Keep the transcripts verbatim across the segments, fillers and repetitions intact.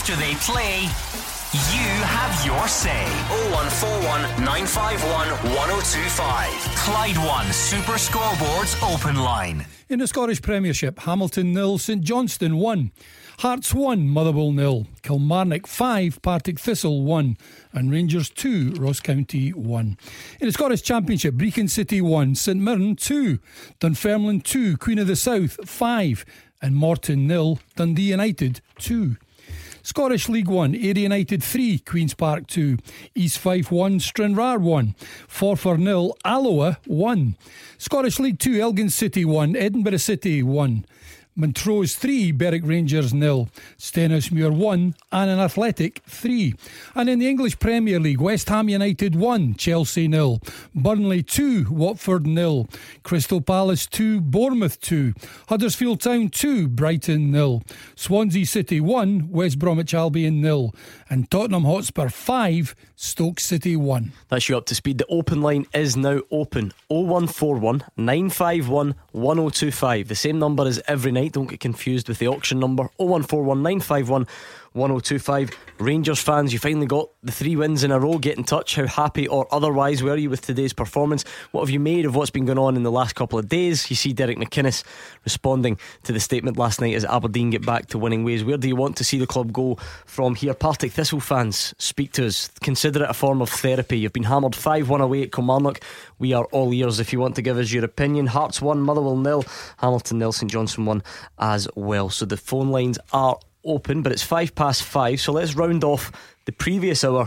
After they play, you have your say. oh one four one, nine five one, one oh two five. Clyde One Super Scoreboards Open Line. In the Scottish Premiership, Hamilton nil, St Johnstone one. Hearts one, Motherwell nil. Kilmarnock five, Partick Thistle one. And Rangers two, Ross County one. In the Scottish Championship, Brecon City one, St Mirren two. Dunfermline two, Queen of the South five. And Morton nil, Dundee United two. Scottish League One, Ayr United three, Queen's Park two. East Fife one, Stranraer one. Forfar nil, Alloa one. Scottish League Two, Elgin City one, Edinburgh City one. Montrose three, Berwick Rangers nil. Stenhousemuir one, Annan Athletic three. And in the English Premier League, West Ham United one, Chelsea nil. Burnley two, Watford nil. Crystal Palace two, Bournemouth two. Huddersfield Town two, Brighton nil. Swansea City one, West Bromwich Albion nil. And Tottenham Hotspur five, Stoke City one. That's you up to speed. The open line is now open. oh one four one, nine five one, one oh two five. The same number as every night. Don't get confused with the auction number. oh one four one, nine five one, one oh two five. Rangers fans, you finally got the three wins in a row. Get in touch. How happy or otherwise were you with today's performance? What have you made of what's been going on in the last couple of days? You see Derek McInnes responding to the statement last night as Aberdeen get back to winning ways. Where do you want to see the club go from here? Partick Thistle fans, speak to us. Consider it a form of therapy. You've been hammered five one away at Kilmarnock. We are all ears if you want to give us your opinion. Hearts one, Motherwell nil, Hamilton nil, St Johnstone one as well. So the phone lines are open, but it's five past five, so let's round off the previous hour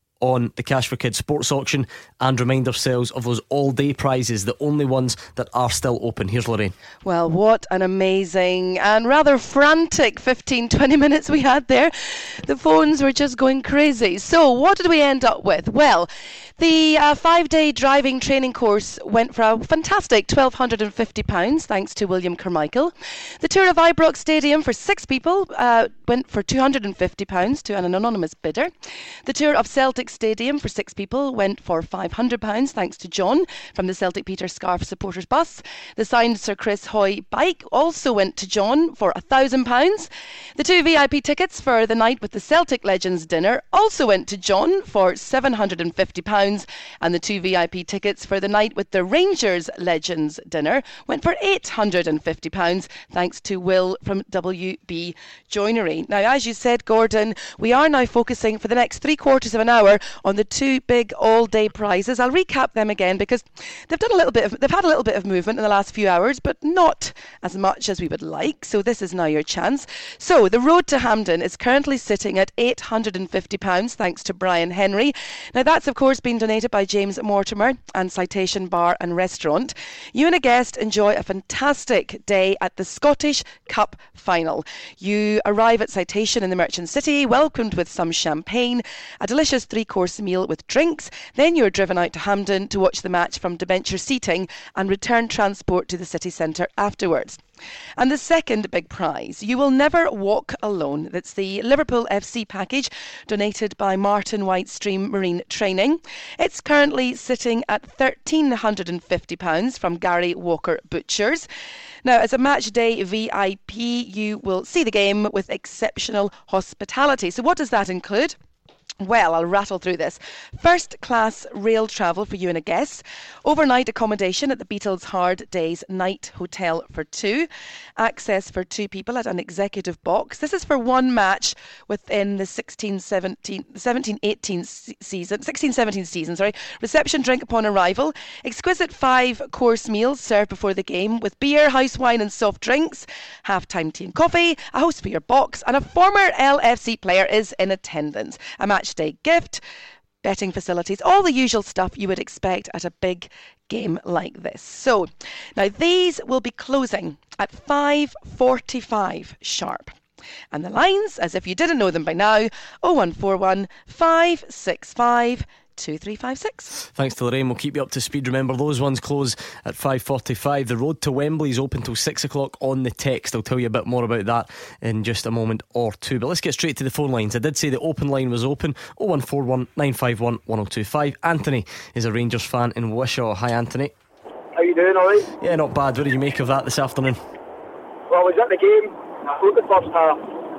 on the Cash for Kids sports auction and remind ourselves of those all day prizes, the only ones that are still open. Here's Lorraine. Well, what an amazing and rather frantic fifteen to twenty minutes we had there. The phones were just going crazy. So what did we end up with? Well, the uh, five-day driving training course went for a fantastic twelve fifty pounds, thanks to William Carmichael. The tour of Ibrox Stadium for six people uh, went for two hundred fifty pounds to an anonymous bidder. The tour of Celtic Stadium for six people went for five hundred pounds, thanks to John from the Celtic Peter Scarf supporters bus. The signed Sir Chris Hoy bike also went to John for one thousand pounds. The two V I P tickets for the night with the Celtic Legends dinner also went to John for seven hundred fifty pounds. And the two V I P tickets for the night with the Rangers Legends dinner went for eight hundred fifty pounds, thanks to Will from W B Joinery. Now, as you said, Gordon, we are now focusing for the next three quarters of an hour on the two big all-day prizes. I'll recap them again because they've done a little bit of, they've had a little bit of movement in the last few hours, but not as much as we would like. So this is now your chance. So the road to Hampden is currently sitting at eight hundred fifty pounds, thanks to Brian Henry. Now, that's of course been donated by James Mortimer and Citation Bar and Restaurant. You and a guest enjoy a fantastic day at the Scottish Cup Final. You arrive at Citation in the Merchant City, welcomed with some champagne, a delicious three-course meal with drinks. Then you're driven out to Hampden to watch the match from debenture seating and return transport to the city centre afterwards. And the second big prize, you will never walk alone. That's the Liverpool F C package donated by Martin Whitestream Marine Training. It's currently sitting at one thousand three hundred fifty pounds from Gary Walker Butchers. Now, as a match day V I P, you will see the game with exceptional hospitality. So what does that include? Well, I'll rattle through this. First class rail travel for you and a guest. Overnight accommodation at the Beatles Hard Days Night Hotel for two. Access for two people at an executive box. This is for one match within the sixteen seventeen, seventeen eighteen season, sixteen seventeen season, sorry. Reception drink upon arrival. Exquisite five course meals served before the game with beer, house wine and soft drinks. Half-time tea and coffee. A host for your box. And a former L F C player is in attendance. A match day gift, betting facilities, all the usual stuff you would expect at a big game like this. So now these will be closing at five forty-five sharp. And the lines, as if you didn't know them by now, oh one four one, five six five, two three five six. Thanks to Lorraine, we'll keep you up to speed. Remember, those ones close at five forty-five. The road to Wembley is open till six o'clock on the text. I'll tell you a bit more about that in just a moment or two, but let's get straight to the phone lines. I did say the open line was open. oh one four one, nine five one, one oh two five. Anthony is a Rangers fan in Wishaw. Hi Anthony. How you doing, alright? Yeah, not bad. What did you make of that this afternoon? Well, I was at the game. I thought the first half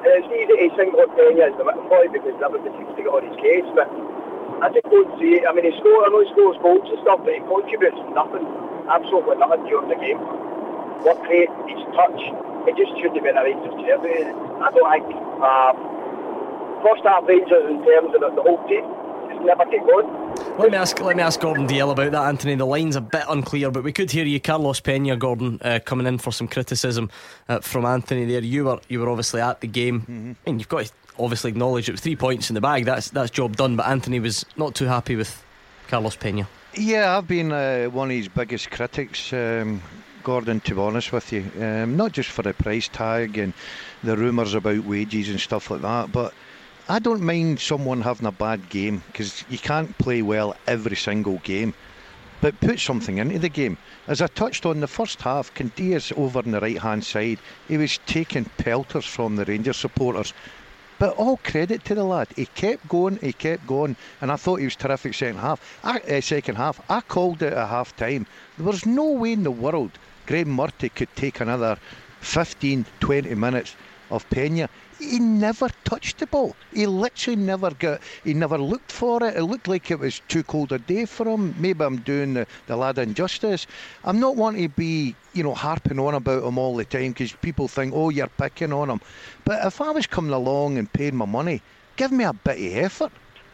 it's easy to single out Pena as the victim boy because everybody seems to get on his case, but I just don't see it. I mean, he scores, I know he scores goals and stuff, but he contributes nothing, absolutely nothing during the game. What rate, his touch, it just shouldn't have been a Rangers jersey. I don't think uh, first half Rangers in terms of the, the whole team just never get going. Let me ask let me ask Gordon Dalziel about that, Anthony. The line's a bit unclear, but we could hear you. Carlos Pena, Gordon, uh, coming in for some criticism uh, from Anthony there. You were you were obviously at the game. Mm-hmm. I mean, you've got to obviously acknowledge it was three points in the bag. That's that's job done. But Anthony was not too happy with Carlos Pena. Yeah, I've been uh, one of his biggest critics, um, Gordon, to be honest with you. Um, not just for the price tag and the rumours about wages and stuff like that, but I don't mind someone having a bad game, because you can't play well every single game, but put something into the game. As I touched on, the first half, Candeias over on the right hand side, he was taking pelters from the Rangers supporters, but all credit to the lad. He kept going, he kept going, and I thought he was terrific second half. I, uh, second half I called it at half time. There was no way in the world Graeme Murty could take another fifteen, twenty minutes of Pena. He never touched the ball. He literally never got. He never looked for it. It looked like it was too cold a day for him. Maybe I'm doing the, the lad injustice. I'm not wanting to be, you know, harping on about him all the time, because people think, oh, you're picking on him. But if I was coming along and paying my money, give me a bit of effort.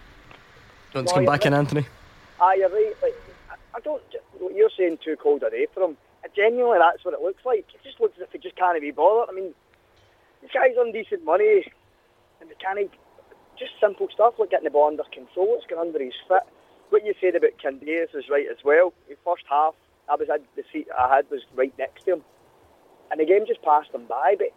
Let's no, come back right. in, Anthony. Ah, you're right. Like, I don't. You're saying too cold a day for him. Genuinely, that's what it looks like. It just looks as if he just can't be bothered. I mean, this guy's on decent money, and they can't. Just simple stuff like getting the ball under control. It's going under his foot. What you said about Candeias is right as well. The first half, I was at the seat I had was right next to him, and the game just passed him by. But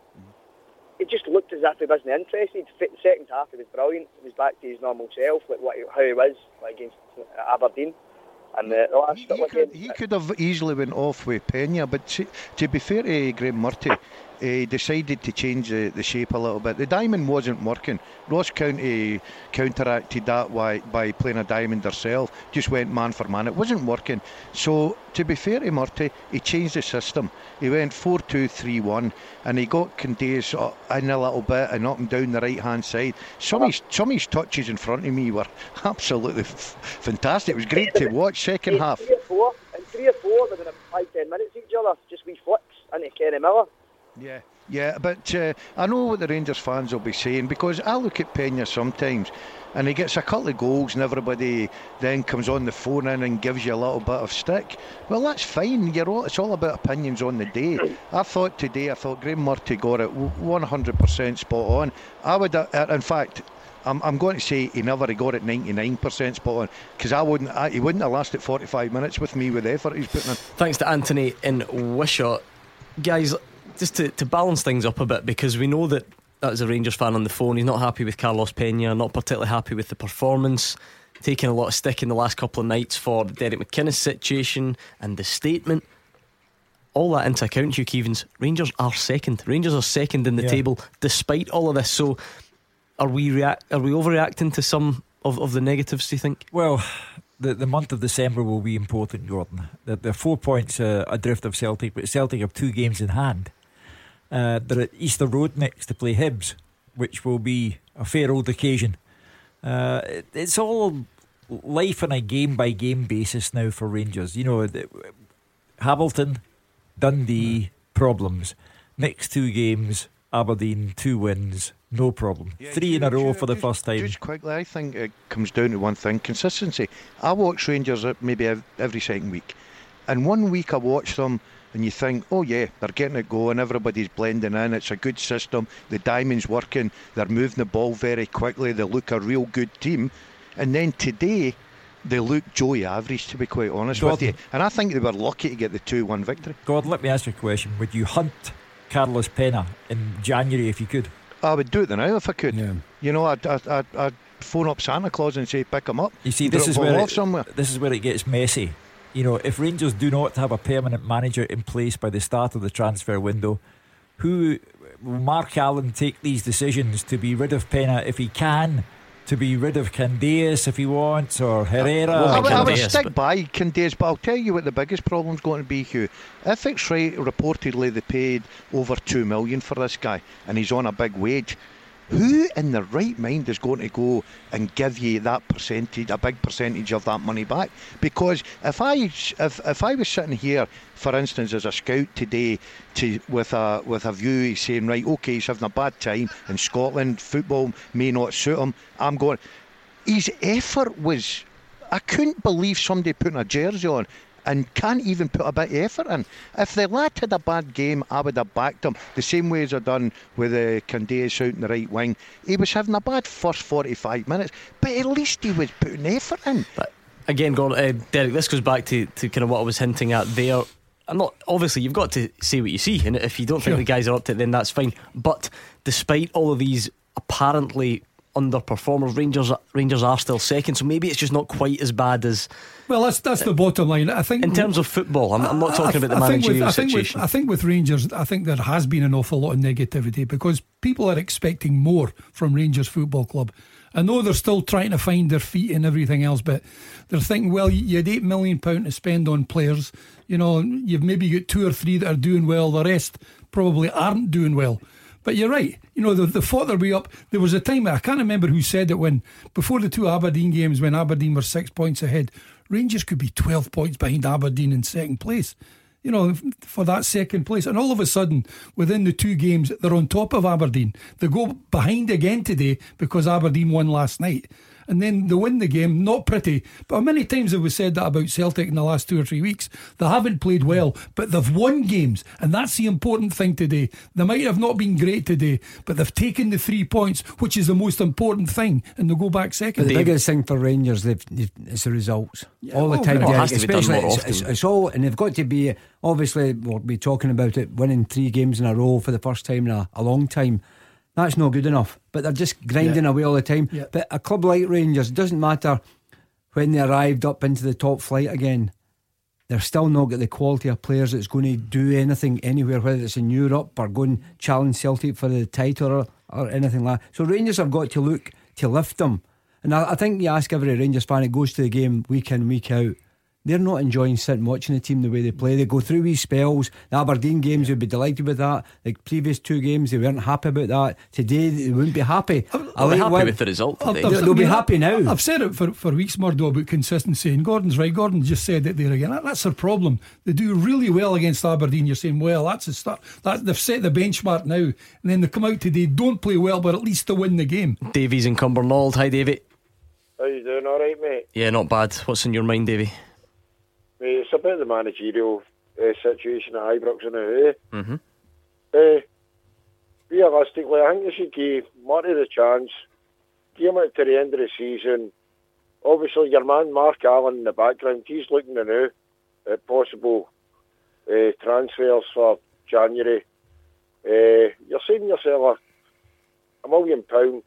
it just looked as if he wasn't interested. The second half, he was brilliant. He was back to his normal self, like what how he was like against Aberdeen. And uh, the last he, he, could, he could have easily went off with Pena, but to, to be fair to Graeme Murty, he decided to change the, the shape a little bit. The diamond wasn't working. Ross County counteracted that by, by playing a diamond herself, just went man for man. It wasn't working. So to be fair to Murty, he changed the system. He went four two three one, and he got Candeias in a little bit and up and down the right hand side. Some of his, some of his touches in front of me were absolutely f- fantastic. It was great to watch. Second half. Three or four, and three or four within five ten minutes each other, just wee flicks into Kenny Miller. Yeah, yeah, but uh, I know what the Rangers fans will be saying, because I look at Pena sometimes and he gets a couple of goals and everybody then comes on the phone in and gives you a little bit of stick. Well, that's fine. You're all, it's all about opinions on the day. I thought today, I thought Graeme Murty got it one hundred percent spot on. I would, uh, in fact, I'm, I'm going to say he never got it ninety-nine percent spot on, because I wouldn't. I, he wouldn't have lasted forty-five minutes with me with the effort he's putting in. Thanks to Anthony in Wishaw. Guys, just to, to balance things up a bit, because we know that as a Rangers fan on the phone, he's not happy with Carlos Pena, not particularly happy with the performance, taking a lot of stick in the last couple of nights for the Derek McInnes situation and the statement. All that into account, Hugh Keevins, Rangers are second. Rangers are second in the yeah. table despite all of this. So are we react? Are we overreacting to some of, of the negatives, do you think? Well, the the month of December will be important, Gordon. The, the four points uh, adrift of Celtic, but Celtic have two games in hand. Uh, they're at Easter Road next to play Hibs, which will be a fair old occasion. Uh, it, it's all life on a game by game basis now for Rangers. You know, the, Hamilton, Dundee, mm. problems. Next two games, Aberdeen, two wins, no problem. Yeah, Three in a row for the just, first time. Just quickly, I think it comes down to one thing: consistency. I watch Rangers maybe every second week, and one week I watch them and you think, oh yeah, they're getting it going, everybody's blending in, it's a good system, the diamond's working, they're moving the ball very quickly, they look a real good team. And then today they look Joey average, to be quite honest Gordon, with you. And I think they were lucky to get the two one victory. Gordon, let me ask you a question. Would you hunt Carlos Pena in January if you could? I would do it now if I could. Yeah. You know, I'd, I'd, I'd, I'd phone up Santa Claus and say pick him up. You see, this is where it, somewhere. this is where it gets messy. You know, if Rangers do not have a permanent manager in place by the start of the transfer window, who will Mark Allen take these decisions to be rid of Pena if he can, to be rid of Candeias if he wants, or Herrera? Well, I, would, I would stick but... by Candeias, but I'll tell you what the biggest problem's going to be, Hugh. If it's right, reportedly they paid over two million for this guy, and he's on a big wage. Who in their right mind is going to go and give you that percentage, a big percentage of that money back? Because if I if if I was sitting here, for instance, as a scout today, to with a with a view saying, right, okay, he's having a bad time in Scotland, football may not suit him, I'm going. His effort was, I couldn't believe somebody putting a jersey on and can't even put a bit of effort in. If the lad had a bad game, I would have backed him the same way as I done with uh, Candeas out in the right wing. He was having a bad first forty-five minutes, but at least he was putting effort in. But again, Gordon, uh, Derek, this goes back to, to kind of what I was hinting at there. I'm not, obviously you've got to say what you see, and if you don't Sure. think the guys are up to it, then that's fine. But despite all of these apparently underperformers, Rangers Rangers are still second, so maybe it's just not quite as bad as. Well, that's that's the bottom line. I think in terms of football, I'm, I'm not talking I, about the I think with, managerial I think situation. With, I think with Rangers, I think there has been an awful lot of negativity because people are expecting more from Rangers Football Club. I know they're still trying to find their feet and everything else, but they're thinking, well, you had eight million pounds to spend on players. You know, you've maybe got two or three that are doing well. The rest probably aren't doing well. But you're right. You know, they, they fought their way up. There was a time, I can't remember who said it, when before the two Aberdeen games, when Aberdeen were six points ahead, Rangers could be twelve points behind Aberdeen in second place, you know, for that second place. And all of a sudden, within the two games, they're on top of Aberdeen. They go behind again today because Aberdeen won last night. And then they win the game, not pretty. But many times it was said that about Celtic in the last two or three weeks. They haven't played well, but they've won games. And that's the important thing today. They might have not been great today, but they've taken the three points, which is the most important thing. And they'll go back second. But the biggest thing for Rangers, they've, they've, it's the results. Yeah, all the well, time. well, it has to be done Especially more it's, often. it's, it's all, and they've got to be, obviously, we'll be talking about it, winning three games in a row for the first time in a, a long time. That's not good enough, but they're just grinding Yeah. away all the time. Yeah. But a club like Rangers, it doesn't matter when they arrived up into the top flight again, they're still not got the quality of players that's going to do anything anywhere, whether it's in Europe or go and challenge Celtic for the title or, or anything like that. So Rangers have got to look to lift them. And I, I think you ask every Rangers fan that goes to the game week in, week out, they're not enjoying sitting watching the team the way they play. They go through these spells. The Aberdeen games, they'd be delighted with that. The previous two games, they weren't happy about that. Today, they wouldn't be happy. I'll be happy with the result today. I've- I've- They'll be I mean, happy now. I've said it for, for weeks, Murdo, about consistency, and Gordon's right. Gordon just said it there again. That, that's their problem. They do really well against Aberdeen. You're saying, well, that's a start. That, they've set the benchmark now, and then they come out today, don't play well, but at least they win the game. Davies in Cumbernauld. Hi, Davy. How you doing? All right, mate? Yeah, not bad. What's in your mind, Davy? Mate, it's about the managerial uh, situation at Ibrox and the Mm-hmm. uh, realistically, I think they should give Murray the chance, give him it to the end of the season. Obviously, your man Mark Allen in the background, he's looking now at possible uh, transfers for January. Uh, you're saving yourself a, a million pound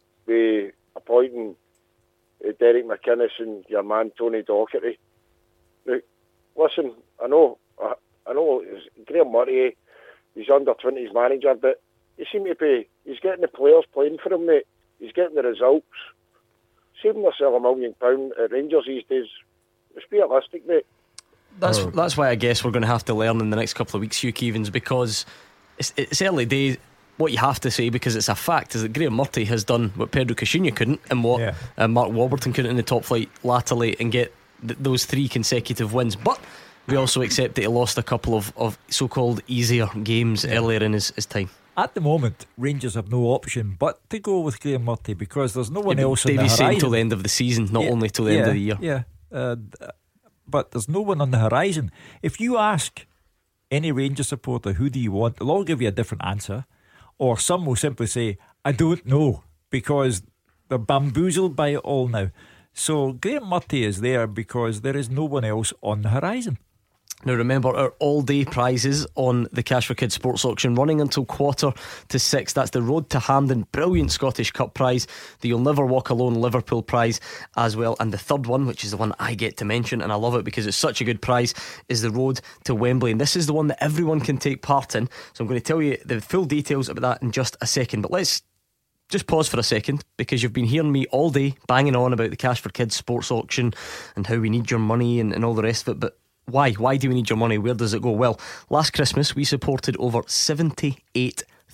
by appointing uh, Derek McInnes and your man Tony Docherty. Now, listen, I know, I, I know it's Graham Murray, he's under twenties manager, but he seem to be, he's getting the players playing for him, mate. He's getting the results. Saving yourself a million pound at Rangers these days, let's be realistic, mate. That's that's why I guess we're going to have to learn in the next couple of weeks, Hugh Keevins, because it's, it's early days. What you have to say, because it's a fact, is that Graham Murray has done what Pedro Caixinha couldn't, and what Yeah. uh, Mark Warburton couldn't in the top flight latterly, and get th- those three consecutive wins. But we also accept that he lost a couple of, of so-called easier games Yeah. earlier in his, his time. At the moment, Rangers have no option but to go with Graham Murray because there's no one Yeah, else on the Davies saying horizon. till the end of the season, not Yeah, only till the yeah, end of the year. Yeah, uh, but there's no one on the horizon. If you ask any Rangers supporter who do you want, they'll all give you a different answer, or some will simply say I don't know because they're bamboozled by it all now. So Graham Murray is there because there is no one else on the horizon. Now remember, our all-day prizes on the Cash for Kids Sports Auction running until quarter to six. That's the Road to Hampden brilliant Scottish Cup prize, the You'll Never Walk Alone Liverpool prize as well, and the third one, which is the one I get to mention, and I love it because it's such a good prize, is the Road to Wembley, and this is the one that everyone can take part in. So I'm going to tell you the full details about that in just a second, but let's just pause for a second, because you've been hearing me all day banging on about the Cash for Kids Sports Auction and how we need your money and, and all the rest of it. But why? Why do we need your money? Where does it go? Well, last Christmas we supported over seventy-eight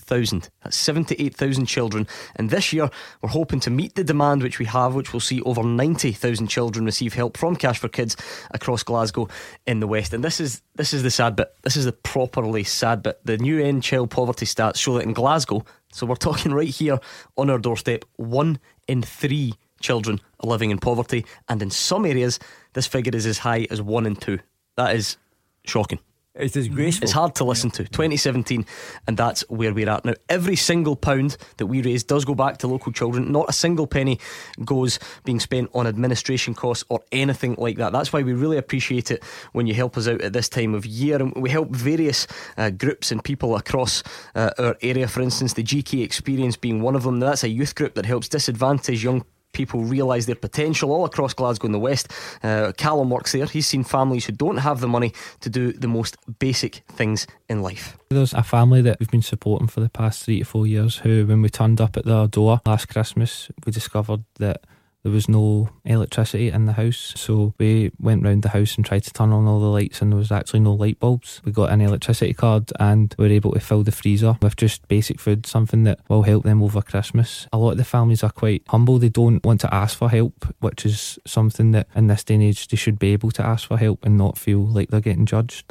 thousand. That's seventy-eight thousand children. And this year, we're hoping to meet the demand which we have, which will see over ninety thousand children receive help from Cash for Kids across Glasgow in the West. And this is this is the sad bit. This is the properly sad bit. The new End Child Poverty stats show that in Glasgow, so we're talking right here on our doorstep, one in three children are living in poverty. And in some areas, this figure is as high as one in two. That is shocking. It's disgraceful. It's hard to listen to. twenty seventeen, and that's where we're at now. Every single pound that we raise does go back to local children. Not a single penny goes being spent on administration costs or anything like that. That's why we really appreciate it when you help us out at this time of year. And we help various uh, groups and people across uh, our area. For instance, the G K Experience being one of them. Now, that's a youth group that helps disadvantaged young people realise their potential all across Glasgow and the West. uh, Callum works there. He's seen families who don't have the money to do the most basic things in life. There's a family that we've been supporting for the past three to four years who, when we turned up at their door last Christmas, we discovered that there was no electricity in the house. So we went round the house and tried to turn on all the lights, and there was actually no light bulbs. We got an electricity card and we were able to fill the freezer with just basic food, something that will help them over Christmas. A lot of the families are quite humble. They don't want to ask for help, which is something that in this day and age they should be able to ask for help and not feel like they're getting judged.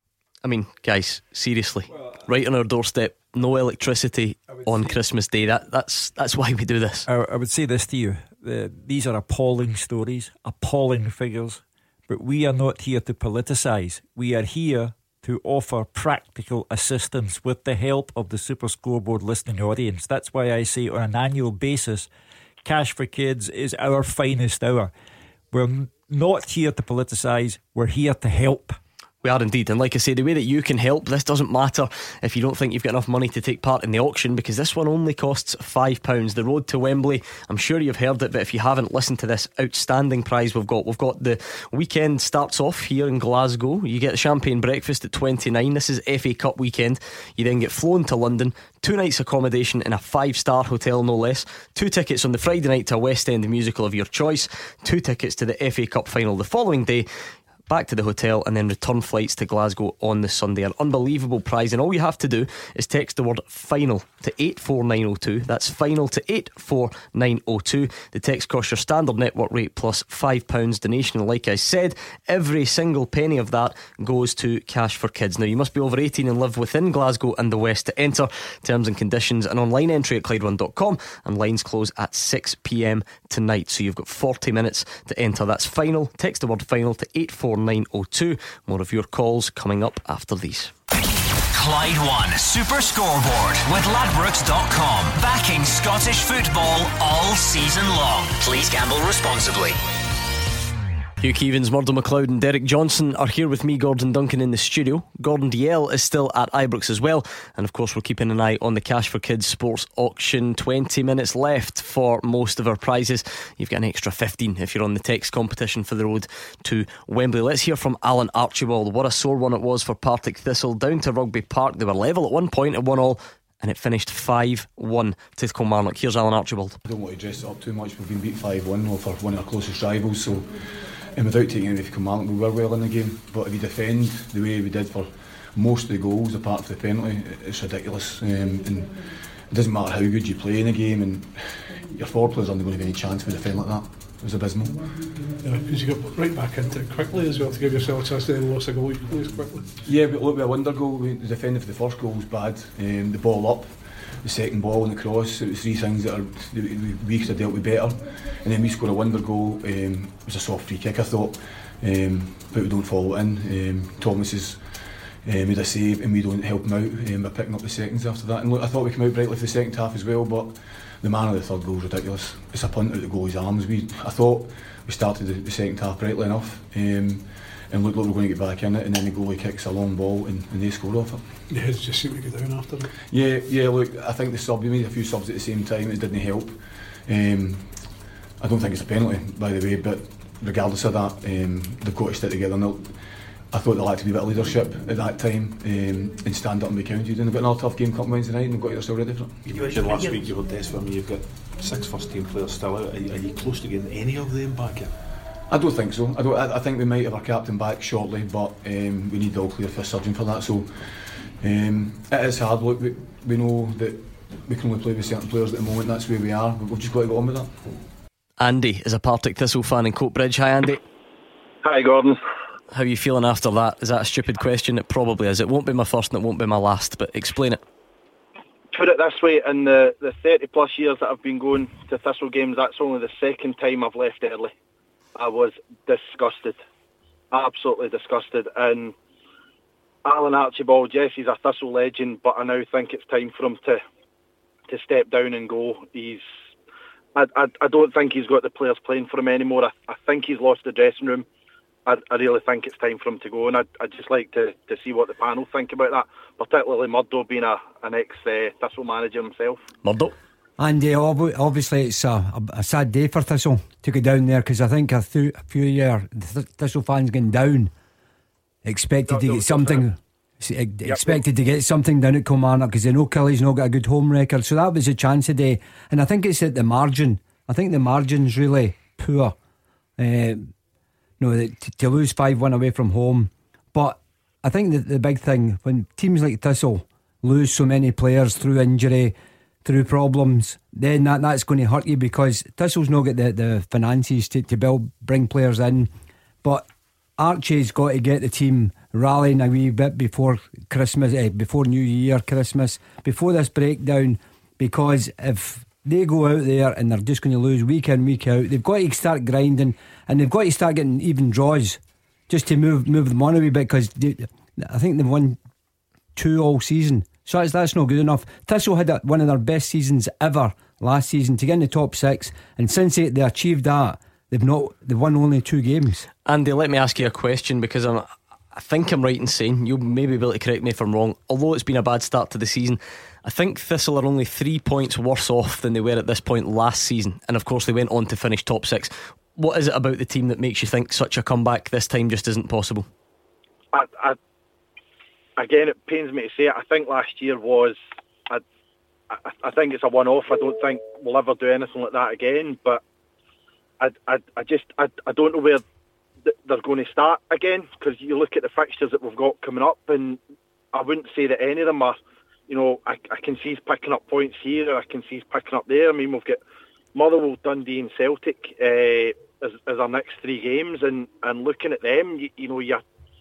I mean, guys, seriously, right on our doorstep, no electricity on Christmas Day. That that's that's why we do this. I, I would say this to you. The, these are appalling stories, appalling figures, but we are not here to politicise. We are here to offer practical assistance with the help of the Super Scoreboard listening audience. That's why I say on an annual basis, Cash for Kids is our finest hour. We're not here to politicise, we're here to help. We are indeed, and like I say, the way that you can help, this doesn't matter if you don't think you've got enough money to take part in the auction, because this one only costs five pounds. The road to Wembley, I'm sure you've heard it, but if you haven't, listened to this outstanding prize we've got. We've got the weekend starts off here in Glasgow. You get the champagne breakfast at twenty-nine. This is F A Cup weekend. You then get flown to London, two nights accommodation in a five star hotel, no less, two tickets on the Friday night to a West End musical of your choice, two tickets to the F A Cup final the following day, back to the hotel, and then return flights to Glasgow on the Sunday. An unbelievable prize, and all you have to do is text the word final to eight four nine oh two. That's final to eight four nine oh two. The text costs your standard network rate plus five pounds donation, and like I said, every single penny of that goes to Cash for Kids. Now, you must be over eighteen and live within Glasgow and the West to enter. Terms and conditions and online entry at Clyde one dot com, and lines close at six p m tonight, so you've got forty minutes to enter. That's final. Text the word final to eight four nine oh two. More of your calls coming up after these. Clyde One Super Scoreboard with Ladbrokes dot com, backing Scottish football all season long. Please gamble responsibly. Hugh Keevins, Murdo McLeod and Derek Johnson are here with me, Gordon Duncan, in the studio. Gordon Dalziel is still at Ibrox as well, and of course we're keeping an eye on the Cash for Kids sports auction. Twenty minutes left for most of our prizes. You've got an extra fifteen if you're on the text competition for the road to Wembley. Let's hear from Alan Archibald. What a sore one it was for Partick Thistle down to Rugby Park. They were level at one point at one all, and it finished five one to Kilmarnock. Here's Alan Archibald. I don't want to dress it up too much. We've been beat five one over one of our closest rivals, so and without taking anything from Kilmarnock, we were well in the game. But if you defend the way we did for most of the goals, apart from the penalty, it's ridiculous. Um, and it doesn't matter how good you play in a game, and your forward players aren't going to have any chance to defend like that. It was abysmal. Yeah, because you got right back into it quickly as well to give yourself a chance to then lose a goal equally as quickly. Yeah, but look, we had a wonder goal. We defended for the first goal was bad. Um, the ball up, the second ball and the cross, it was three things that are, we could have dealt with better. And then we scored a wonder goal. Um, it was a soft free kick, I thought, um, but we don't follow it in. Um, Thomas has uh, made a save and we don't help him out um, by picking up the seconds after that. And look, I thought we came out brightly for the second half as well, but the man of the third goal is ridiculous. It's a punt out the goalie's arms. We, I thought we started the, the second half brightly enough, um, and looked like we're going to get back in it, and then the goalie kicks a long ball and, and they scored off it. Yeah, it just seemed to go down after it. Yeah, yeah. Look, I think the sub, we made a few subs at the same time. It didn't help. Um, I don't think it's a penalty, by the way, but regardless of that, um, they've got to stick together. And I thought there had to be a bit of leadership at that time um, and stand up and be counted. And they've got another tough game coming Wednesday night, and they've got themselves ready for it. You mentioned last week you were desperate for me. You've got six first team players still out. Are you, are you close to getting any of them back in? I don't think so. I don't. I, I think we might have our captain back shortly, but um, we need the all clear for a surgeon for that. So um, it is hard. Look, we, we know that we can only play with certain players at the moment. That's where we are. We've just got to go on with that. Andy is a Partick Thistle fan in Coatbridge. Hi Andy. Hi Gordon. How are you feeling after that? Is that a stupid question? It probably is. It won't be my first and it won't be my last, but explain it. Put it this way, in the, the thirty plus years that I've been going to Thistle games, that's only the second time I've left early. I was disgusted. Absolutely disgusted. And Alan Archibald, yes, he's a Thistle legend, but I now think it's time for him to to step down and go. He's I, I, I don't think he's got the players playing for him anymore. I, I think he's lost the dressing room. I, I really think it's time for him to go, and I'd, I'd just like to, to see what the panel think about that, particularly Murdo being a, an ex-Thistle uh, manager himself. Murdo? And uh, obviously it's a, a, a sad day for Thistle to go down there, because I think a, th- a few year th- Thistle fans going down expected no, to no, get something yep. expected to get something down at Kilmarnock, because they know Killy's not got a good home record, so that was a chance today. And I think it's at the margin. I think the margin's really poor. uh, No, to, to lose five one away from home. But I think that the big thing, when teams like Thistle lose so many players through injury, through problems, then that, that's going to hurt you, because Thistle's not got the, the finances to, to build, bring players in. But Archie's got to get the team rallying a wee bit before Christmas, eh, before New Year, Christmas, before this breakdown, because if they go out there and they're just going to lose week in, week out, they've got to start grinding, and they've got to start getting even draws just to move move them on a wee bit, because I think they've won two all season, so that's, that's not good enough. Thistle had a, one of their best seasons ever last season to get in the top six, and since they, they achieved that, they've not they've won only two games. Andy, let me ask you a question, because I'm, I think I'm right in saying, you'll maybe be able to correct me if I'm wrong, although it's been a bad start to the season, I think Thistle are only three points worse off than they were at this point last season, and of course they went on to finish top six. What is it about the team that makes you think such a comeback this time just isn't possible? I, I, again, it pains me to say it, I think last year was I, I, I think it's a one-off. I don't think we'll ever do anything like that again, but I, I, I just I, I don't know where they're going to start again, because you look at the fixtures that we've got coming up, and I wouldn't say that any of them are, you know, I, I can see he's picking up points here, or I can see he's picking up there. I mean, we've got Motherwell, Dundee and Celtic uh, as, as our next three games, and, and looking at them, you, you know, you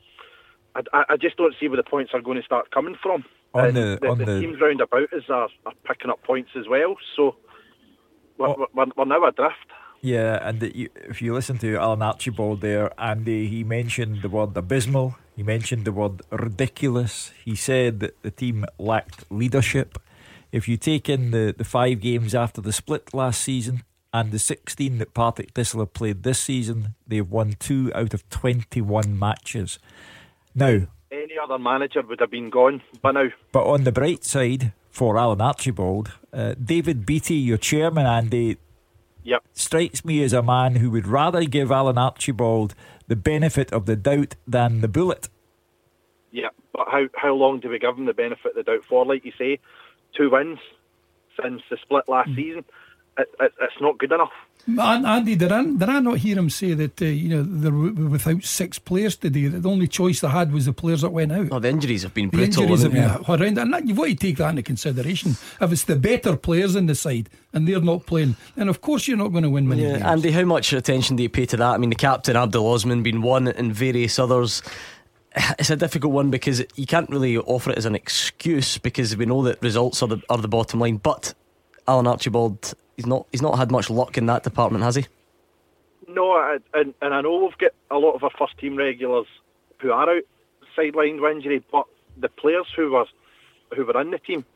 I, I just don't see where the points are going to start coming from. On and the, the, on the, the teams round about us are, are picking up points as well, so we're, oh. we're, we're now adrift. Yeah, and the, you, if you listen to Alan Archibald there, Andy, he mentioned the word abysmal, he mentioned the word ridiculous, he said that the team lacked leadership. If you take in the, the five games after the split last season and the sixteen that Partick Thistle have played this season, they've won two out of twenty-one matches. Now, any other manager would have been gone by now. But on the bright side for Alan Archibald, uh, David Beattie, your chairman, Andy, yep, strikes me as a man who would rather give Alan Archibald the benefit of the doubt than the bullet. Yeah, but how, how long do we give him the benefit of the doubt for? Like you say, two wins since the split last mm. season. It, it, it's not good enough. Andy, did I, did I not hear him say that uh, you know they were without six players today? That the only choice they had was the players that went out. Oh, the injuries have been the brutal. Injuries have been yeah. horrendous, and that, you've got to take that into consideration. If it's the better players in the side and they're not playing, then of course you're not going to win many yeah, games. Andy, how much attention do you pay to that? I mean, the captain Abdul Osman being one, and various others. It's a difficult one, because you can't really offer it as an excuse, because we know that results are the, are the bottom line. But Alan Archibald, he's not he's not had much luck in that department, has he? No, and, and I know we've got a lot of our first team regulars who are out sidelined with injury, but the players who were who were in the team,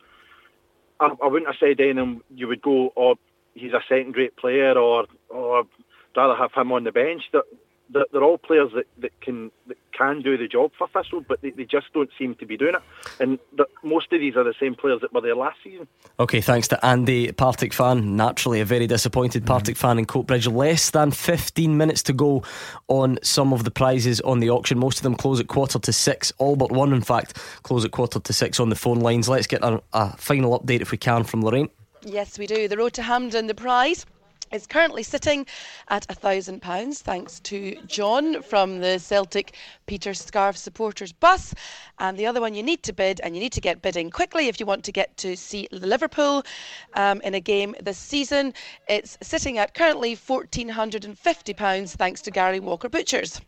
I, I wouldn't have said anything you would go, oh, he's a second grade player, or or rather have him on the bench. That they're, they're all players that, that can that can do the job for Thistle, but they, they just don't seem to be doing it. And the, most of these are the same players that were there last season. Okay, thanks to Andy, Partick fan. Naturally a very disappointed Partick fan in Coatbridge. Less than fifteen minutes to go on some of the prizes on the auction. Most of them close at quarter to six. All but one, in fact, close at quarter to six on the phone lines. Let's get a, a final update, if we can, from Lorraine. Yes, we do. The road to Hampden, the prize is currently sitting at one thousand pounds, thanks to John from the Celtic Peter Scarf Supporters Bus. And the other one you need to bid, and you need to get bidding quickly if you want to get to see Liverpool um, in a game this season. It's sitting at currently one thousand four hundred fifty pounds, thanks to Gary Walker Butchers.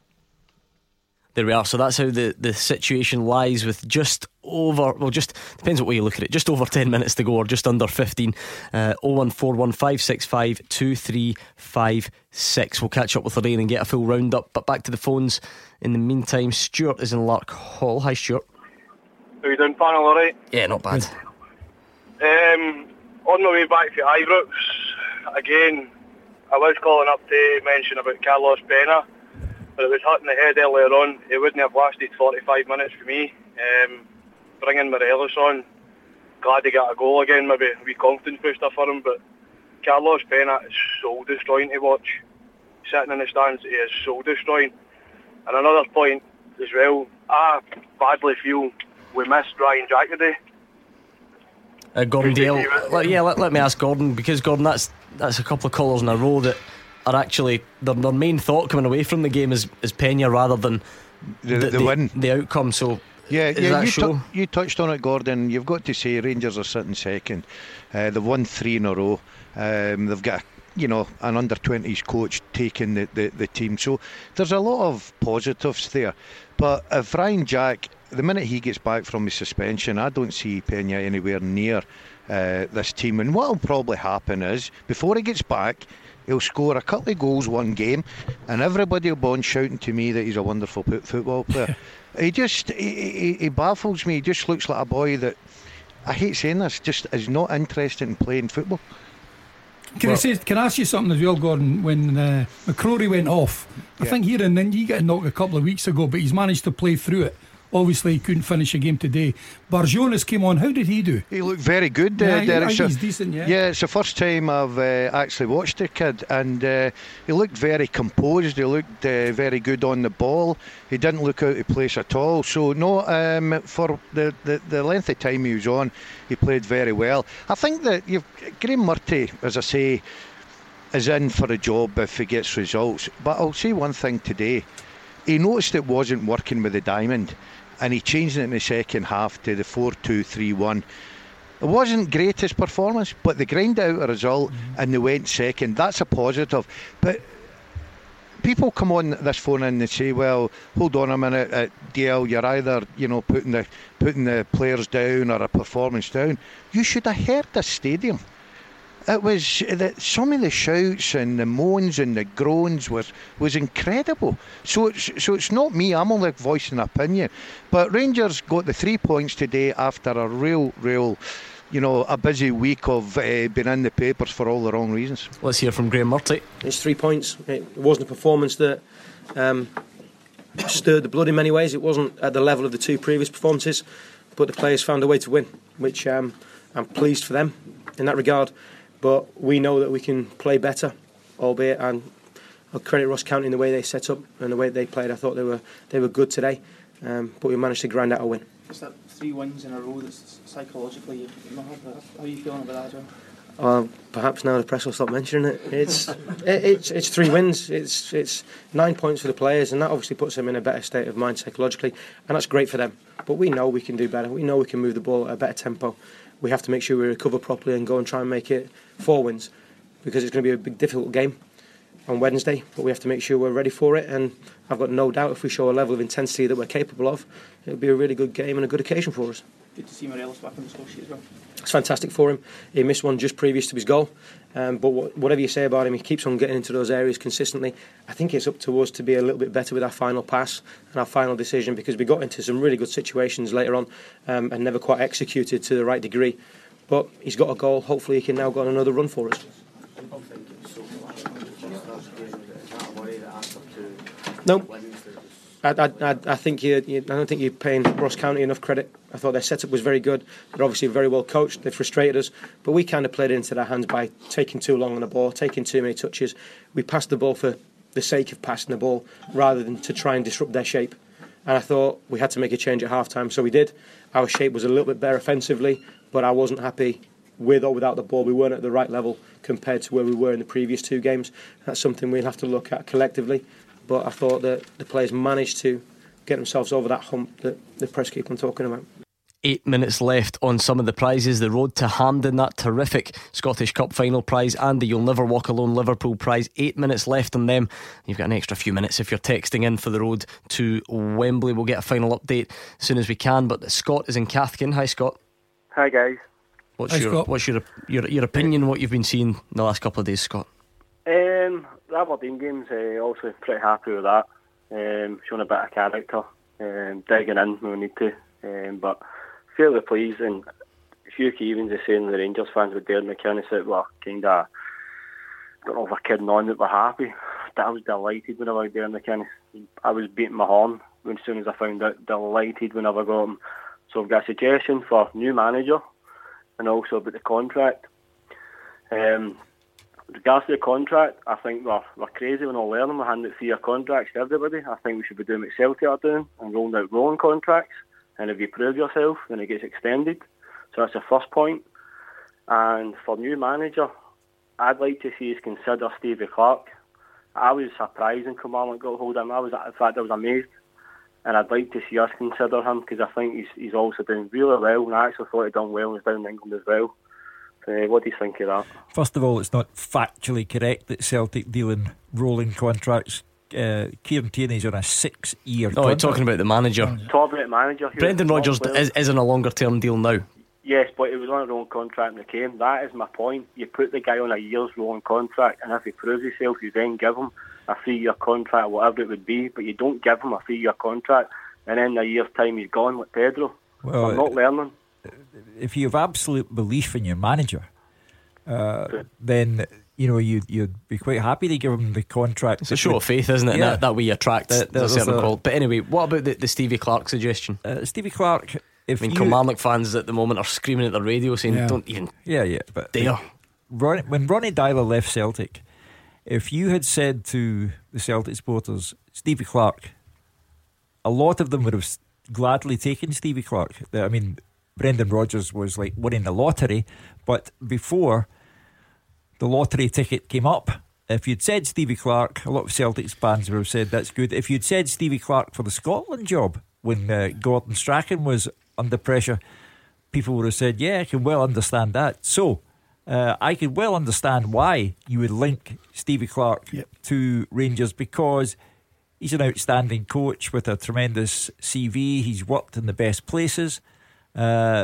There we are. So that's how the, the situation lies, with just over, well, just depends what way you look at it, just over ten minutes to go, or just under fifteen. uh, oh one four one, five six five, two three five six. We'll catch up with Lorraine and get a full roundup, but back to the phones in the meantime. Stuart is in Lark Hall. Hi, Stuart. How you doing, panel? Alright? Yeah, not bad. Um, on my way back to Ibrox, again, I was calling up to mention about Carlos Pena, but it was hitting the head earlier on. It wouldn't have lasted forty-five minutes for me. Um, bringing Morelos on, glad he got a goal again, maybe a wee confidence booster for him, but Carlos Pena is so destroying to watch. Sitting in the stands, he is so destroying. And another point as well, I badly feel we missed Ryan Jack today. Uh, Gordon Dale. Let, yeah, let, let me ask Gordon, because Gordon, that's that's a couple of colours in a row that are actually their, their main thought coming away from the game is, is Pena rather than the, the, the, the win, the outcome. So yeah, is yeah, that you, show? T- you touched on it, Gordon. You've got to say Rangers are sitting second. Uh, they've won three in a row. Um, they've got, you know, an under twenties coach taking the, the, the team. So there's a lot of positives there. But if Ryan Jack, the minute he gets back from his suspension, I don't see Pena anywhere near uh, this team. And what will probably happen is, before he gets back, he'll score a couple of goals one game, and everybody will be on shouting to me that he's a wonderful football player. he just he, he, he baffles me. He just looks like a boy that, I hate saying this, just is not interested in playing football. Can well, I say? Can I ask you something as well, Gordon? When uh, McCrory went off, I yeah. think here and then you got a knock a couple of weeks ago, but he's managed to play through it. Obviously, he couldn't finish a game today. Barjonas came on. How did he do? He looked very good, uh, yeah, Derek. He's decent, yeah. Yeah, it's the first time I've uh, actually watched the kid, and uh, he looked very composed. He looked uh, very good on the ball. He didn't look out of place at all. So, no, um, for the, the, the length of time he was on, he played very well. I think that you've, Graham Murty, as I say, is in for a job if he gets results. But I'll say one thing today. He noticed it wasn't working with the diamond, and he changed it in the second half to the four two three one. It wasn't great, his performance, but they grind out a result mm-hmm. and they went second. That's a positive. But people come on this phone and they say, well, hold on a minute, uh, D L, you're either, you know, putting the putting the players down or a performance down. You should have heard the stadium. It was the, some of the shouts and the moans and the groans was was incredible. So it's, so it's not me, I'm only voicing an opinion. But Rangers got the three points today after a real, real, you know, a busy week of uh, being in the papers for all the wrong reasons. Let's hear from Graham Murty. It's three points. It wasn't a performance that um, stirred the blood in many ways. It wasn't at the level of the two previous performances, but the players found a way to win, which um, I'm pleased for them in that regard. But we know that we can play better, albeit, and I'll credit Ross County in the way they set up and the way they played. I thought they were they were good today, um, but we managed to grind out a win. It's that three wins in a row that's psychologically you've not had that. How are you feeling about that, John? Uh, perhaps now the press will stop mentioning it. It's it, it's it's three wins. It's it's nine points for the players, and that obviously puts them in a better state of mind psychologically, and that's great for them. But we know we can do better. We know we can move the ball at a better tempo. We have to make sure we recover properly and go and try and make it four wins, because it's going to be a big, difficult game on Wednesday, but we have to make sure we're ready for it. And I've got no doubt if we show a level of intensity that we're capable of, it'll be a really good game and a good occasion for us. Good to see Morelos back on the score sheet as well. It's fantastic for him. He missed one just previous to his goal, um, but what, whatever you say about him, he keeps on getting into those areas consistently. I think it's up to us to be a little bit better with our final pass and our final decision, because we got into some really good situations later on um, and never quite executed to the right degree. But he's got a goal. Hopefully he can now go on another run for us. No, I, I, I think you, you, I don't think you're paying Ross County enough credit. I thought their setup was very good. They're obviously very well coached. They frustrated us, but we kind of played it into their hands by taking too long on the ball, taking too many touches. We passed the ball for the sake of passing the ball rather than to try and disrupt their shape. And I thought we had to make a change at half time, so we did. Our shape was a little bit better offensively, but I wasn't happy with or without the ball, we weren't at the right level compared to where we were in the previous two games. That's something we'll have to look at collectively. But I thought that the players managed to get themselves over that hump that the press keep on talking about. Eight minutes left on some of the prizes. The road to Hampden, that terrific Scottish Cup final prize, and the You'll Never Walk Alone Liverpool prize. Eight minutes left on them. You've got an extra few minutes if you're texting in for the road to Wembley. We'll get a final update as soon as we can. But Scott is in Cathkin. Hi, Scott. Hi, guys. What's Hi, your Scott. What's your your your opinion? What you've been seeing the last couple of days, Scott? Um, the Aberdeen game's uh, also pretty happy with that. Um, showing a bit of character, um, digging in when we need to. Um, but fairly pleased, and Hugh Keevins is saying the Rangers fans with Darren McKinnon said, well, kind of, I don't know if we're kidding on that we're happy. I was delighted whenever Darren McKinnon. I was beating my horn as soon as I found out. Delighted whenever I got him. So I've got a suggestion for new manager, and also about the contract. Um, with regards to the contract, I think we're, we're crazy when all learning. We're handing out three-year contracts to everybody. I think we should be doing what Celtic are doing and rolling out rolling contracts. And if you prove yourself, then it gets extended. So that's the first point. And for new manager, I'd like to see us consider Stevie Clarke. I was surprised when Kilmarnock got hold of him. I was, in fact, I was amazed. And I'd like to see us consider him, because I think he's he's also doing really well. And I actually thought he'd done well when he was down in England as well. So, what do you think of that? First of all, it's not factually correct that Celtic deal in rolling contracts. Uh, Kieran Tierney's on a six-year. No, I'm talking about the manager. Talking about manager. Brendan Rodgers is, is in a longer-term deal now. Yes, but it was on a rolling contract when it came. That is my point. You put the guy on a year's rolling contract, and if he proves himself, you then give him a three-year contract, whatever it would be. But you don't give him a three-year contract, and then in a year's time he's gone like Pedro. Well, I'm not learning. If you have absolute belief in your manager, uh, then you know you you'd be quite happy to give him the contract. It's a show of faith, isn't it? Yeah. And that, that way you attract There- a there's certain a- call. But anyway, what about the, the Stevie Clarke suggestion? Uh, Stevie Clarke, if I mean, you- Kilmarnock fans at the moment are screaming at the radio saying, Yeah. "Don't even Yeah, yeah, but dare." Ron, when Ronnie Dyler left Celtic, if you had said to the Celtic supporters, Stevie Clarke, a lot of them would have s- gladly taken Stevie Clarke. The- I mean, Brendan Rodgers was like winning the lottery, but before the lottery ticket came up, if you'd said Stevie Clarke, a lot of Celtics fans would have said that's good. If you'd said Stevie Clarke for the Scotland job when uh, Gordon Strachan was under pressure, people would have said, yeah, I can well understand that. So uh, I can well understand why you would link Stevie Clarke Yep. to Rangers, because he's an outstanding coach with a tremendous C V. He's worked in the best places. Uh,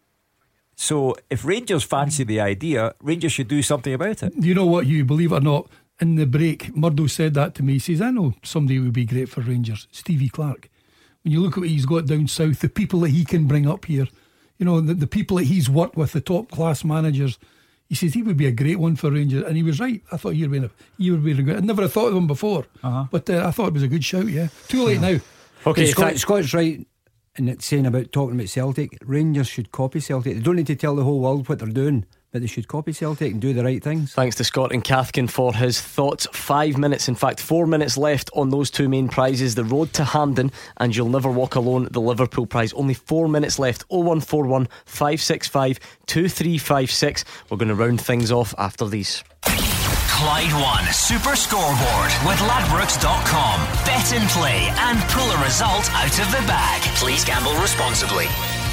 so if Rangers fancy the idea, Rangers should do something about it. You know what, you believe it or not, in the break, Murdo said that to me. He says, I know somebody who would be great for Rangers, Stevie Clarke. When you look at what he's got down south, the people that he can bring up here, you know, the, the people that he's worked with, the top class managers, he says he would be a great one for Rangers. And he was right. I thought he would be a, he would be a good. I never had thought of him before, Uh-huh. but uh, I thought it was a good shout. Yeah, too late now. But Scott, Scott's right in it saying about talking about Celtic. Rangers should copy Celtic. They don't need to tell the whole world what they're doing, but they should copy Celtic and do the right things. Thanks to Scott and Cathkin for his thoughts. Five minutes, in fact four minutes left on those two main prizes, the road to Hampden and You'll Never Walk Alone, the Liverpool prize. Only four minutes left. oh one four one, five six five, two three five six. We're going to round things off after these. Clyde One Super Scoreboard with Ladbrokes dot com. Bet and play and pull a result out of the bag. Please gamble responsibly.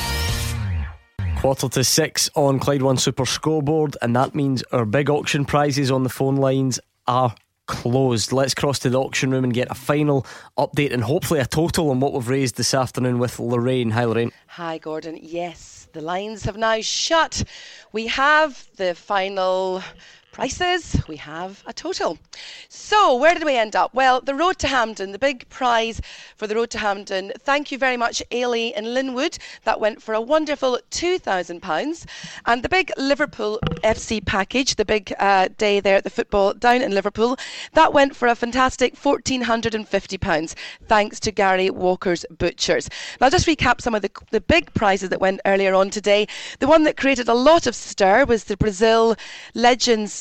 Quarter to six on Clyde One Super Scoreboard, and that means our big auction prizes on the phone lines are closed. Let's cross to the auction room and get a final update and hopefully a total on what we've raised this afternoon with Lorraine. Hi, Lorraine. Hi, Gordon. Yes, the lines have now shut. We have the final prices. We have a total. So, where did we end up? Well, the Road to Hampden, the big prize for the Road to Hampden. Thank you very much, Ailey in Linwood. That went for a wonderful two thousand pounds. And the big Liverpool F C package, the big uh, day there at the football down in Liverpool, that went for a fantastic one thousand four hundred fifty pounds, thanks to Gary Walker's Butchers. Now, I'll just recap some of the, the big prizes that went earlier on today. The one that created a lot of stir was the Brazil Legends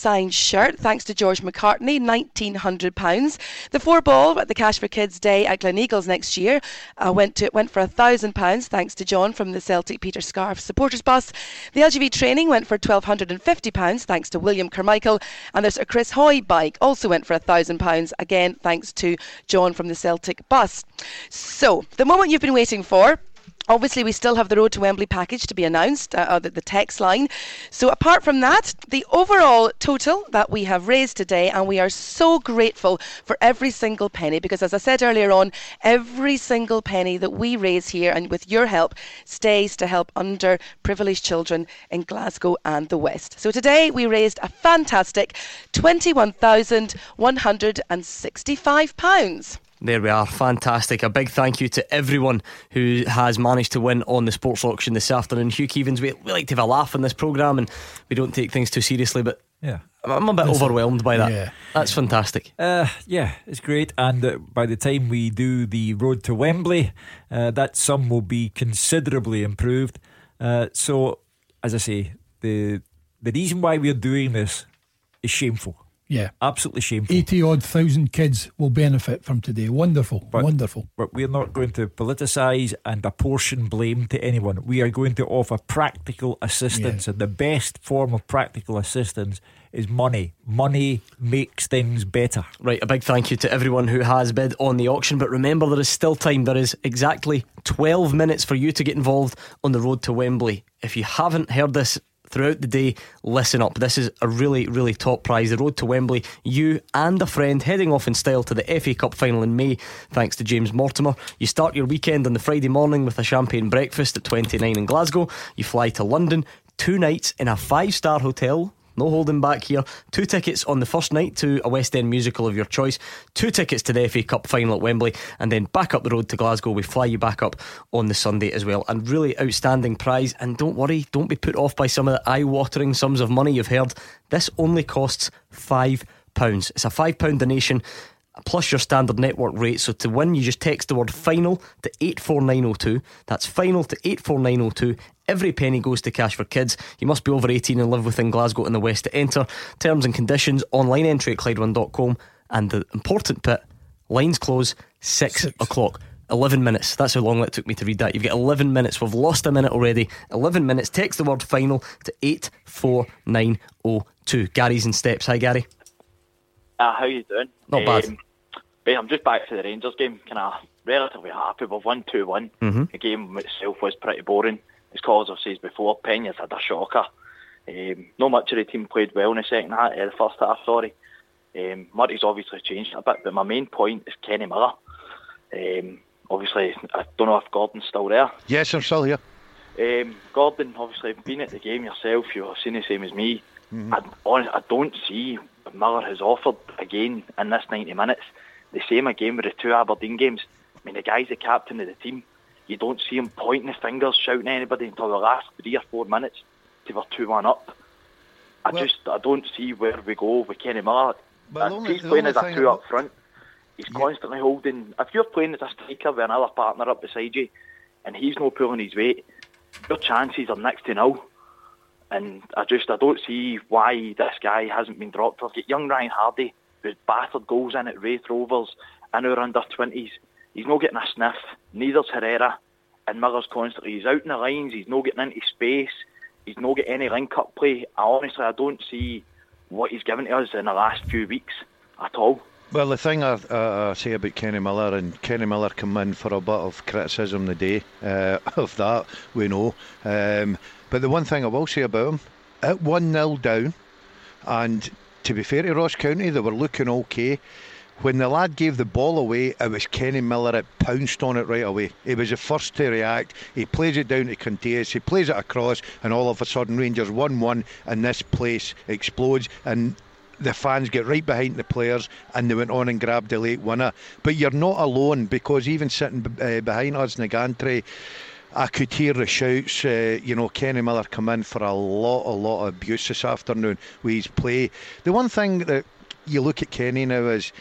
signed shirt, thanks to George McCartney, nineteen hundred pounds. The four ball at the Cash for Kids Day at Gleneagles next year uh, went to went for one thousand pounds, thanks to John from the Celtic Peter Scarf supporters bus. The L G V training went for one thousand two hundred fifty pounds, thanks to William Carmichael. And there's a Chris Hoy bike, also went for one thousand pounds, again thanks to John from the Celtic bus. So, the moment you've been waiting for. Obviously, we still have the Road to Wembley package to be announced, uh, the, the text line. So apart from that, the overall total that we have raised today, and we are so grateful for every single penny, because as I said earlier on, every single penny that we raise here, and with your help, stays to help underprivileged children in Glasgow and the West. So today we raised a fantastic twenty-one thousand one hundred sixty-five pounds. There we are, fantastic. A big thank you to everyone who has managed to win on the sports auction this afternoon. Hugh Keevins, we, we like to have a laugh in this programme and we don't take things too seriously, but yeah, I'm a bit Listen, overwhelmed by that. yeah. That's fantastic. Uh, yeah, it's great. And uh, by the time we do the Road to Wembley, uh, that sum will be considerably improved. Uh, so, as I say, the the reason why we're doing this is shameful. Yeah, absolutely shameful. eighty odd thousand kids will benefit from today. Wonderful, but, wonderful. But we're not going to politicise and apportion blame to anyone. We are going to offer practical assistance, yeah. And the best form of practical assistance is money. Money makes things better. Right, a big thank you to everyone who has bid on the auction. But remember, there is still time. There is exactly twelve minutes for you to get involved on the Road to Wembley. If you haven't heard this throughout the day, listen up. This is a really, really top prize. The Road to Wembley, you and a friend heading off in style to the F A Cup final in May, thanks to James Mortimer. You start your weekend on the Friday morning with a champagne breakfast at twenty-nine in Glasgow. You fly to London, two nights in a five-star hotel. No holding back here. Two tickets on the first night to a West End musical of your choice. Two tickets to the F A Cup final at Wembley. And then back up the road to Glasgow. We fly you back up on the Sunday as well. And really outstanding prize. And don't worry, don't be put off by some of the eye-watering sums of money you've heard. This only costs five pounds. It's a five pound donation plus your standard network rate. So to win, you just text the word final to eight four nine oh two. That's final to eight four nine oh two. Every penny goes to Cash for Kids. You must be over eighteen and live within Glasgow and the West to enter. Terms and conditions, online entry at Clyde one dot com. And the important bit, lines close six, six o'clock. eleven minutes, that's how long it took me to read that. You've got eleven minutes, we've lost a minute already. eleven minutes, text the word final to eight four nine oh two. Gary's in Steps. Hi Gary. Uh, how you doing? Not um, bad. But I'm just back to the Rangers game. Kind of relatively happy. We've won two one. Mm-hmm. The game itself was pretty boring. As cause I've said before, Peña's had a shocker. Um, not much of the team played well in the second half, uh, the first half, sorry. Um, Murray's obviously changed a bit, but my main point is Kenny Miller. Um, obviously, I don't know if Gordon's still there. Yes, I'm still here. Um, Gordon, obviously, being at the game yourself, you've seen the same as me. Mm-hmm. I, honestly, I don't see what Miller has offered again in this ninety minutes. The same again with the two Aberdeen games. I mean, the guy's the captain of the team. You don't see him pointing his fingers, shouting at anybody until the last three or four minutes to we're two one up. I well, just I don't see where we go with Kenny Miller. But uh, only, he's playing as a two about... up front. He's yeah. constantly holding. If you're playing as a striker with another partner up beside you, and he's not pulling his weight, your chances are next to nil. And I just I don't see why this guy hasn't been dropped. I've got young Ryan Hardy, who's battered goals in at Wraith Rovers in our under twenties. He's not getting a sniff. Neither's Herrera. And Miller's constantly, he's out in the lines, he's not getting into space, he's not getting any link-up play. I honestly, I don't see what he's given to us in the last few weeks at all. Well, the thing I, uh, I say about Kenny Miller, and Kenny Miller come in for a bit of criticism the day uh, of that, we know. Um, but the one thing I will say about him, at one nil down, and to be fair to Ross County, they were looking okay. When the lad gave the ball away, it was Kenny Miller that pounced on it right away. He was the first to react. He plays it down to Conteas, he plays it across, and all of a sudden Rangers one one, and this place explodes, and the fans get right behind the players, and they went on and grabbed the late winner. But you're not alone, because even sitting uh, behind us in the gantry, I could hear the shouts. Uh, you know, Kenny Miller come in for a lot, a lot of abuse this afternoon with his play. The one thing that you look at Kenny now is,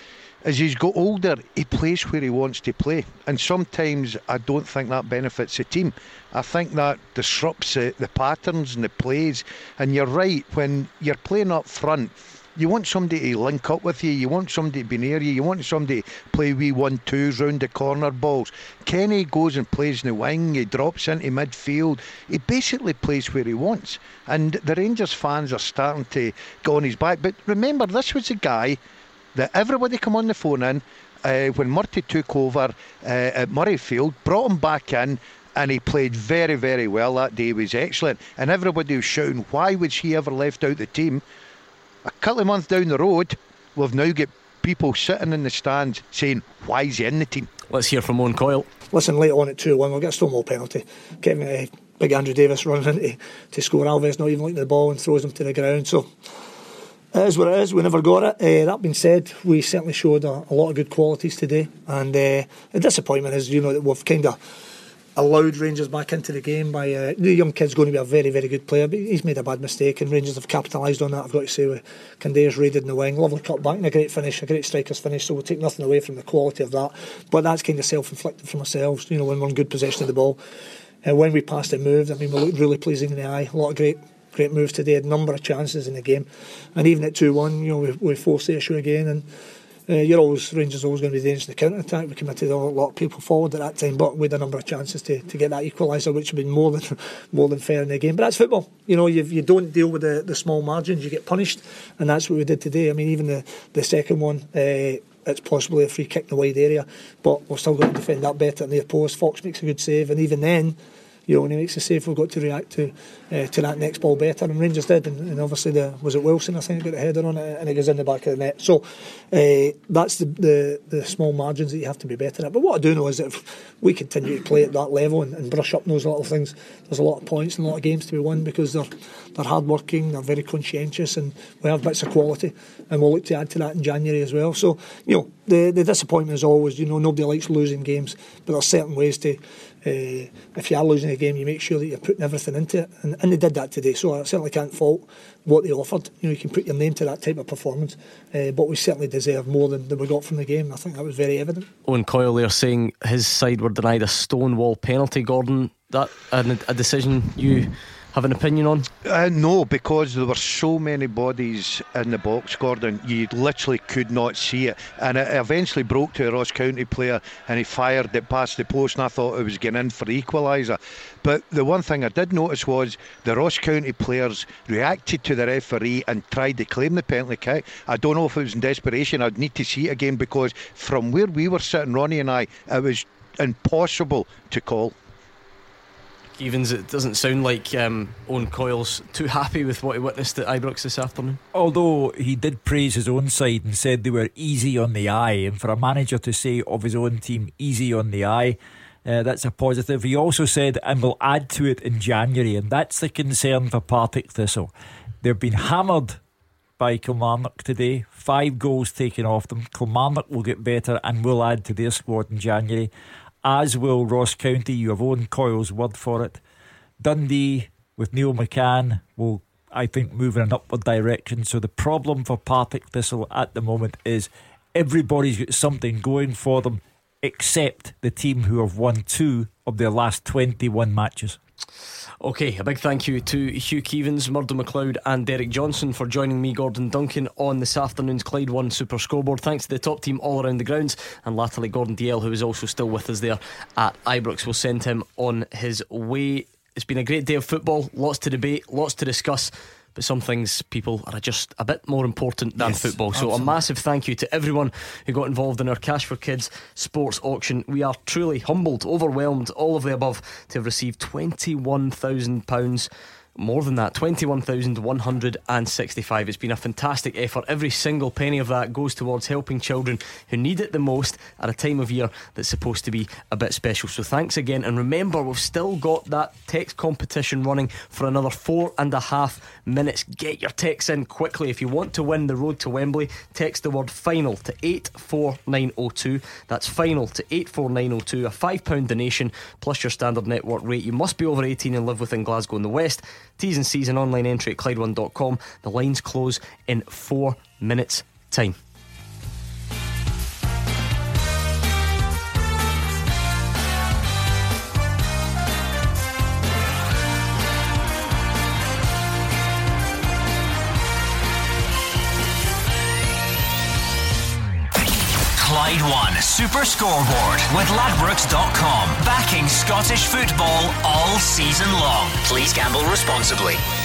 as he's got older, he plays where he wants to play, and sometimes I don't think that benefits the team. I think that disrupts the, the patterns and the plays. And you're right, when you're playing up front, you want somebody to link up with you, you want somebody to be near you, you want somebody to play wee one-twos round the corner balls. Kenny goes and plays in the wing, he drops into midfield, he basically plays where he wants, and the Rangers fans are starting to go on his back. But remember, this was a guy that everybody come on the phone in uh, when Murty took over uh, at Murrayfield, brought him back in, and he played very, very well that day. He was excellent, and everybody was shouting, why was he ever left out the team? A couple of months down the road, we've now got people sitting in the stands saying, why is he in the team? Let's hear from Owen Coyle. Listen, later on at two one, we'll get a Stonewall penalty. Get uh, big Andrew Davis running into to score. Alves not even looking at the ball and throws him to the ground. So it is what it is. We never got it. Uh, that being said, we certainly showed a, a lot of good qualities today. And uh, the disappointment is, you know, that we've kind of allowed Rangers back into the game by uh, the young kid's going to be a very, very good player, but he's made a bad mistake, and Rangers have capitalised on that, I've got to say, with Candare's raided in the wing. Lovely cut back and a great finish, a great striker's finish, so we'll take nothing away from the quality of that, but that's kind of self-inflicted from ourselves, you know, when we're in good possession of the ball. Uh, when we passed and moved, I mean, we looked really pleasing in the eye, a lot of great great moves today, a number of chances in the game, and even at two one, you know, we, we forced the issue again, and Uh, you're always Rangers are always going to be dangerous in the counter attack. We committed a lot of people forward at that time, but we had a number of chances to, to get that equaliser, which would have been more than more than fair in the game. But that's football, you know. You've, you don't deal with the, the small margins, you get punished, and that's what we did today. I mean, even the the second one, uh, it's possibly a free kick in the wide area, but we're still going to defend that better in the post. Fox makes a good save, and even then, you know, when he makes a save, we've got to react to uh, to that next ball better, and Rangers did, and, and obviously the was it Wilson, I think, got a header on it, and it goes in the back of the net. So uh, that's the, the the small margins that you have to be better at. But what I do know is that if we continue to play at that level and, and brush up those little things, there's a lot of points and a lot of games to be won, because they're they're hard working, they're very conscientious, and we have bits of quality, and we'll look to add to that in January as well. So, you know, the the disappointment is always, you know, nobody likes losing games, but there's certain ways to. Uh, if you are losing a game, you make sure that you're putting everything into it, and, and they did that today, so I certainly can't fault what they offered. You know, you can put your name to that type of performance, uh, but we certainly deserve more than, than we got from the game. I think that was very evident. Owen Coyle there saying his side were denied a Stonewall penalty. Gordon, that a, a decision you have an opinion on? Uh, no, because there were so many bodies in the box, Gordon, you literally could not see it, and it eventually broke to a Ross County player, and he fired it past the post, and I thought it was getting in for the equaliser. But the one thing I did notice was the Ross County players reacted to the referee and tried to claim the penalty kick. I don't know if it was in desperation. I'd need to see it again, because from where we were sitting, Ronnie and I, it was impossible to call. Evans, it doesn't sound like um, Owen Coyle's too happy with what he witnessed at Ibrox this afternoon. Although he did praise his own side and said they were easy on the eye, and for a manager to say of his own team easy on the eye, uh, that's a positive. He also said, and we'll add to it in January, and that's the concern for Partick Thistle. They've been hammered by Kilmarnock today, five goals taken off them. Kilmarnock will get better and will add to their squad in January, as will Ross County. You have Owen Coyle's word for it. Dundee with Neil McCann will, I think, move in an upward direction. So the problem for Partick Thistle at the moment is everybody's got something going for them except the team who have won two of their last twenty-one matches. OK, a big thank you to Hugh Keevins, Murdo McLeod and Derek Johnson for joining me, Gordon Duncan, on this afternoon's Clyde One Super Scoreboard. Thanks to the top team all around the grounds, and latterly Gordon D L, who is also still with us there at Ibrox. We'll send him on his way. It's been a great day of football, lots to debate, lots to discuss, but some things, people, are just a bit more important than yes, football. So absolutely. A massive thank you to everyone who got involved in our Cash for Kids sports auction. We are truly humbled, overwhelmed, all of the above, to have received twenty-one thousand pounds. More than that, twenty-one thousand one hundred sixty-five. It's been a fantastic effort. Every single penny of that goes towards helping children who need it the most at a time of year that's supposed to be a bit special. So thanks again, and remember, we've still got that text competition running for another four and a half minutes. Get your texts in quickly. If you want to win the road to Wembley, text the word final to eight four nine oh two. That's final to eight four nine oh two. A five pound donation plus your standard network rate. You must be over eighteen and live within Glasgow and the West. T's and C's and online entry at Clyde One dot com. The lines close in four minutes time. Clyde One Super Scoreboard with ladbrokes dot com. Backing Scottish football all season long. Please gamble responsibly.